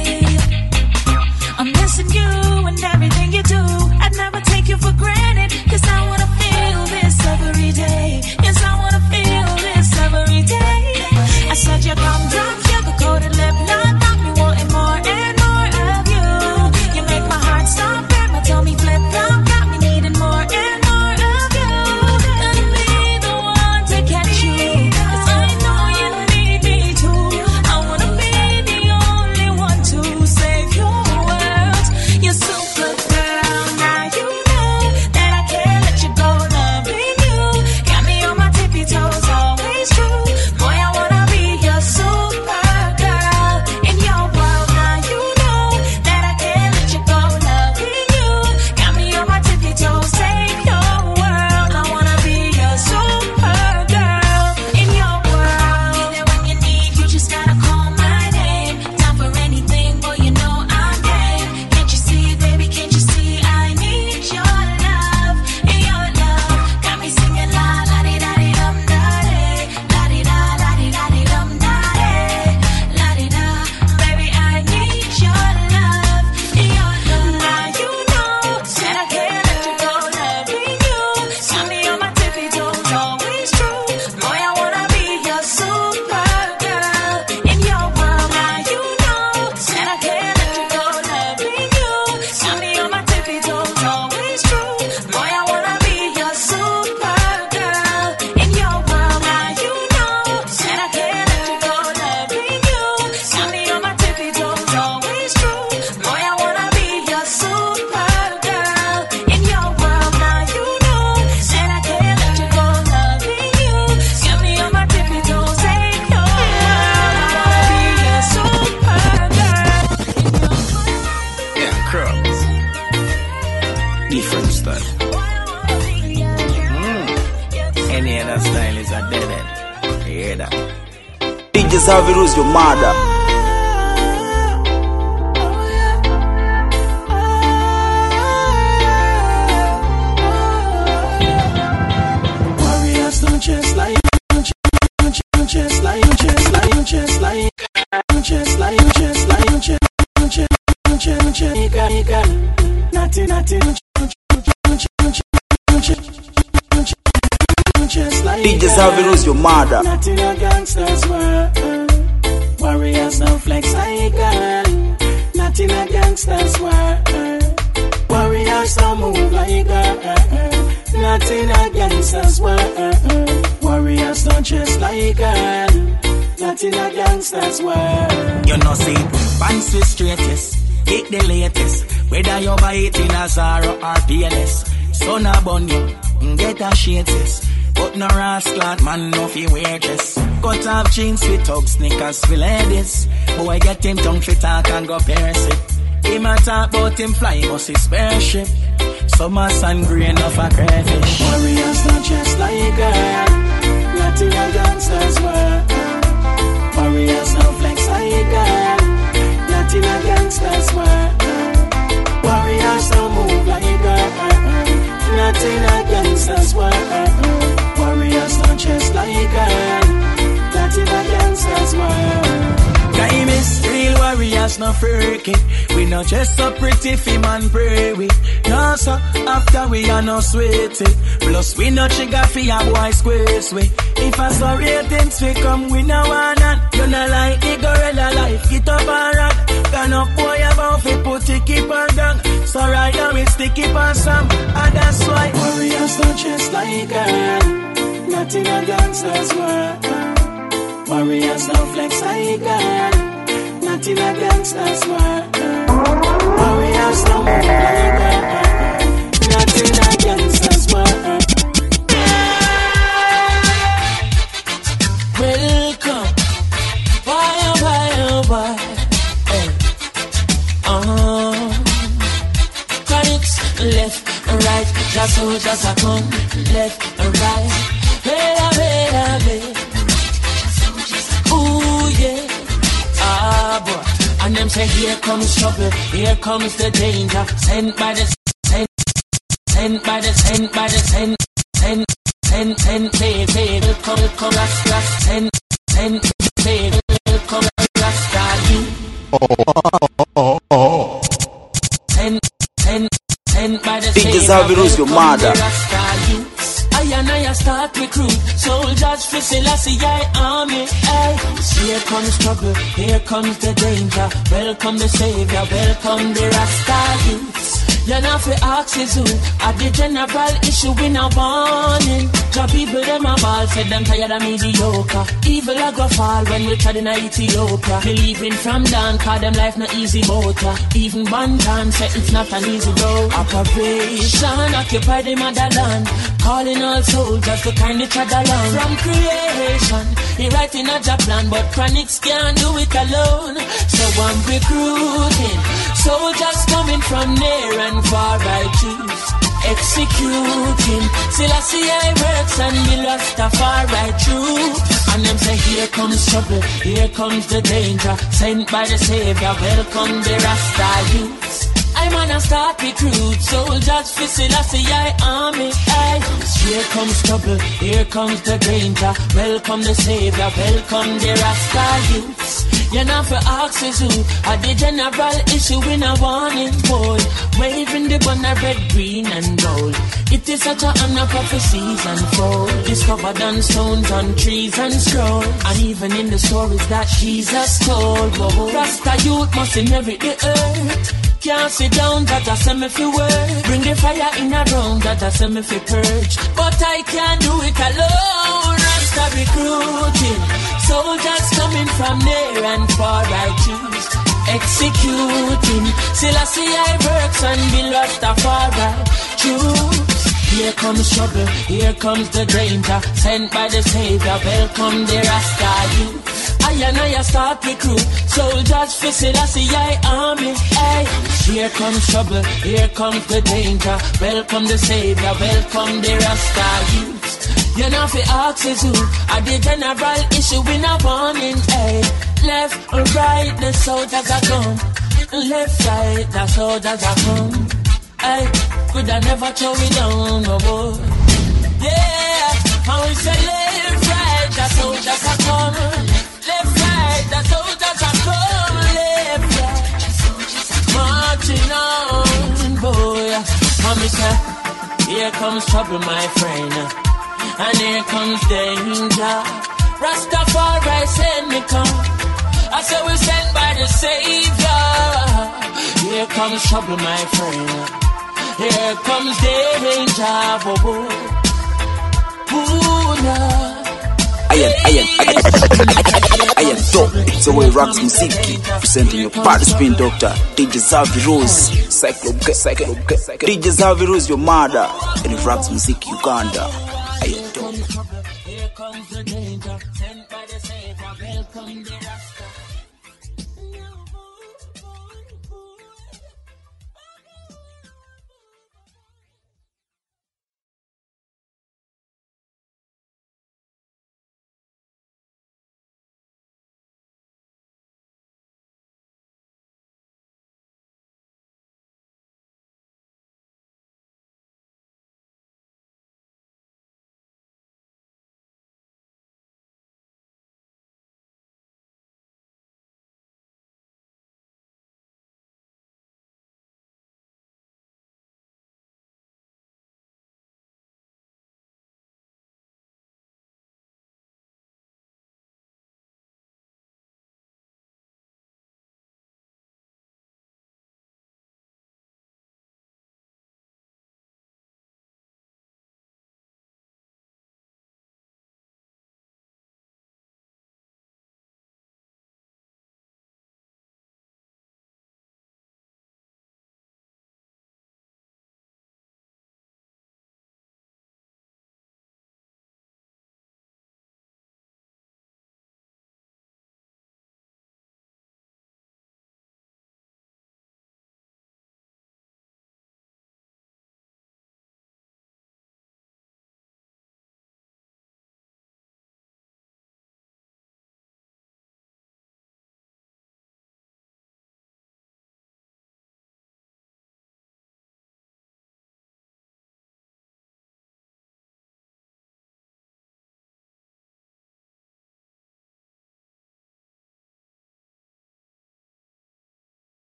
I'm missing you and everything you do. I'd never take you for granted, 'cause I wanna feel this every day. Yes, I wanna feel this every day. I said you come drop, sugar-coated lip lock, got me wanting more and more of you. You make my heart stop, and my tummy flip-flop, got me needing more and more of you. Gonna be the one to catch you, 'cause I know you need me too. I wanna be the only one to save your world. You're super girl, now you know that I can't let you go. Loving you, got me on my tippy toes, always true. Boy, I wanna be your super girl in your world. Now you know that I can't let you go. Loving you, got me on my tippy toes, save your world. I wanna be your super girl in your world. Be there when you need, you just gotta call my name. Time for anything, boy, you know I'm game. Can't you see, baby, can't you see? I need your love, your love. Got me singing la la di da di dum da di, la di da la di da di dum da di, la di da. Baby, I need your love, your love. Now you know that I can't let you go. Loving you, got me on my tippy toes, always true. Boy, I wanna be your super girl in your world. Now you know that I can't let you go. Loving you, got me on my tippy toes, always true. Boy, I wanna be your super girl in your world. Now you know that I can't let you go. Loving you, got me on my tippy toes, always true. Boy, I wanna be your super girl in your world. Now you know that I can't let you go. Loving you, got me on my tippy toes, save your world. I wanna be your super girl. Yeah, Crocs. Different style. Any other style is a dead end. You hear that? D J Zaviru's your mother. Warriors don't chase like, don't chase like, don't chase like, don't chase like, don't chase like, don't chase like, don't chase, don't chase, don't chase, don't chase, ika, ika, nothing, nothing, don't chase, don't chase, don't chase, don't chase, don't chase, don't chase like. D J Zaviru's your mother. Nothing a gangsters were. Warriors don't flex like girl. Nothing a gangsters were. nothing against us, world. Warriors don't just like girl, nothing against us, world. You know, see, pants the straightest, kick the latest, whether you buy it in a Zara or P L S. Son a bun you, get a shades, but no rascal man no fi wear dress. Cut off jeans with top sneakers for ladies. Boy get him tongue fi talk and go pierce it. Him a talk about him flying us his spaceship. Summer sun grain of a crayfish. Warriors not just like girl, nothing against us, world. Warriors no flex like girl, nothing against us, world. Warriors no move like girl, nothing against us, world. Warriors not just like girl, nothing against us, world. Time is real warriors, no freaky. We not just so pretty fi man pray we. No so after we are no sweetie. Plus we no trigger fi a boy squeeze we. If I saw ratings we come we no want none. You no like the gorilla life, get up and rock. Can up boy about fi put it keep on down. So right now we stick it on some. And that's why warriors don't just like girl, nothing against us, world. Warriors don't flex like girl, nothing against us, world. Warriors don't move like girl, nothing against us, world. Welcome, why oh why oh why, hey. Uh-huh. Chronics, left and right, just so just a come, left and right, better, better, better. Ooh yeah, ah boy. And them say here comes trouble, here comes the danger. Sent by the sent, sent by the sent by the sent, sent, sent, sent, play, play. Come, come, last, last, sent, sent, play. Come, last, last, you. Oh, oh, oh. Sent, sent, sent by the D J Xavi Rose, your mother. I and I start recruit soldiers for Selassie I army. Ay. Here comes trouble, here comes the danger. Welcome the savior, welcome the Rasta youths. You're not for axes who at the general issue in a warning. The people them a ball said them tired of mediocre. Evil a go fall when we tried in Ethiopia. Believing from down cause them life no easy motor. Even one time say it's not an easy road. Operation occupy the motherland. Calling all soldiers to kind each other along. From creation, he writing a job plan, but Chronics can't do it alone. So I'm recruiting soldiers coming from near and far I choose. Executing Selassie I works and we lost a far right through. And them say here comes trouble, here comes the danger. Sent by the savior, welcome the Rasta youths. I'm gonna start recruit soldiers for Selassie I army. Aye. Here comes trouble, here comes the danger. Welcome the savior, welcome the Rasta youths. You're not for axes who are the general issue in a warning boy. Waving the banner red, green and gold. It is such a honor prophecies unfold. Discovered on stones, on trees and scroll. And even in the stories that Jesus told. Whoa. Rasta youth must inherit the earth. Can't sit down, that I say me fi work. Bring the fire in a round, that I say me fi purge. But I can't do it alone. Rasta recruiting soldiers coming from near and far I choose. Executing Selassie I works and be lost a far I choose. Here comes trouble, here comes the danger. Sent by the savior, welcome the Rasta youth. I and I start recruit soldiers for Selassie I army. Ay. Here comes trouble, here comes the danger. Welcome the savior, welcome the Rasta youths. You're not for axes who are the general issue in a warning. Ay. Left or right, the soldiers are gone. Left, right, the soldiers are gone. Ay. Could I never throw it down, no boy. Yeah, how we say left, right, the soldiers are gone. Left, right, the soldiers are come. Left, right, marching on, boy. Mommy say, here comes trouble, my friend, and here comes danger. Rastafari send me come. I say we sent by the Savior. Here comes trouble, my friend, Here comes danger, bobo. Ooh, nah. I am, I am, I am, I am dope. It's the way Rocks Music presenting your party spin doctor, D J Zavi Rose, Cyclone, Cyclone, D J Zavi Rose, your mother, and Rocks Music Uganda. I am dope. Here comes the danger, sent by the Savior, welcome the